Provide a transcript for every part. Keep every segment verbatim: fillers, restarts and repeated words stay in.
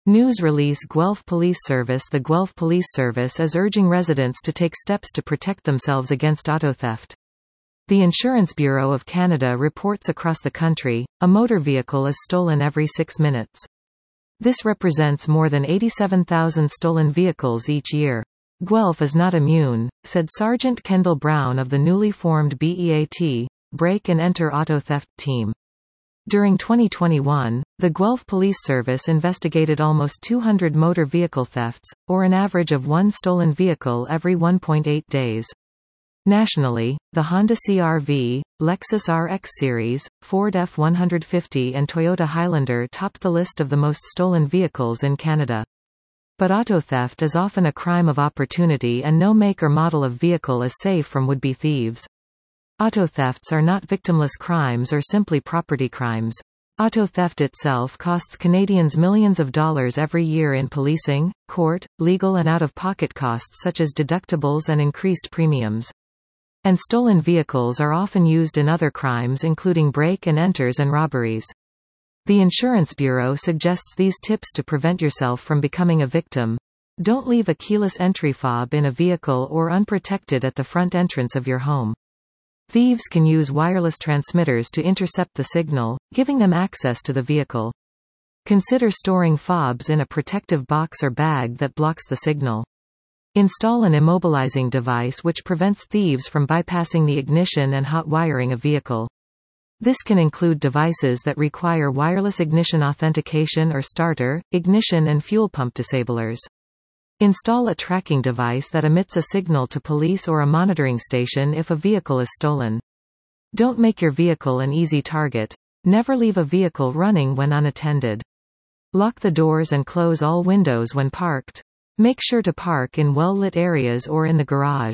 News release Guelph Police Service. The Guelph Police Service is urging residents to take steps to protect themselves against auto theft. The Insurance Bureau of Canada reports across the country, a motor vehicle is stolen every six minutes. This represents more than eighty-seven thousand stolen vehicles each year. Guelph is not immune, said Sergeant Kendall Brown of the newly formed B E A T, Break and Enter Auto Theft Team. During twenty twenty-one, the Guelph Police Service investigated almost two hundred motor vehicle thefts, or an average of one stolen vehicle every one point eight days. Nationally, the Honda C R V, Lexus R X Series, Ford F one fifty and Toyota Highlander topped the list of the most stolen vehicles in Canada. But auto theft is often a crime of opportunity, and no make or model of vehicle is safe from would-be thieves. Auto thefts are not victimless crimes or simply property crimes. Auto theft itself costs Canadians millions of dollars every year in policing, court, legal and out-of-pocket costs such as deductibles and increased premiums. And stolen vehicles are often used in other crimes including break and enters and robberies. The Insurance Bureau suggests these tips to prevent yourself from becoming a victim. Don't leave a keyless entry fob in a vehicle or unprotected at the front entrance of your home. Thieves can use wireless transmitters to intercept the signal, giving them access to the vehicle. Consider storing fobs in a protective box or bag that blocks the signal. Install an immobilizing device which prevents thieves from bypassing the ignition and hot wiring a vehicle. This can include devices that require wireless ignition authentication or starter, ignition and fuel pump disablers. Install a tracking device that emits a signal to police or a monitoring station if a vehicle is stolen. Don't make your vehicle an easy target. Never leave a vehicle running when unattended. Lock the doors and close all windows when parked. Make sure to park in well-lit areas or in the garage.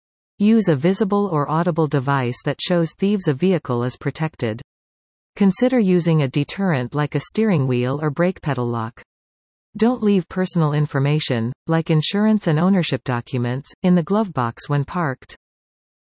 Use a visible or audible device that shows thieves a vehicle is protected. Consider using a deterrent like a steering wheel or brake pedal lock. Don't leave personal information, like insurance and ownership documents, in the glove box when parked.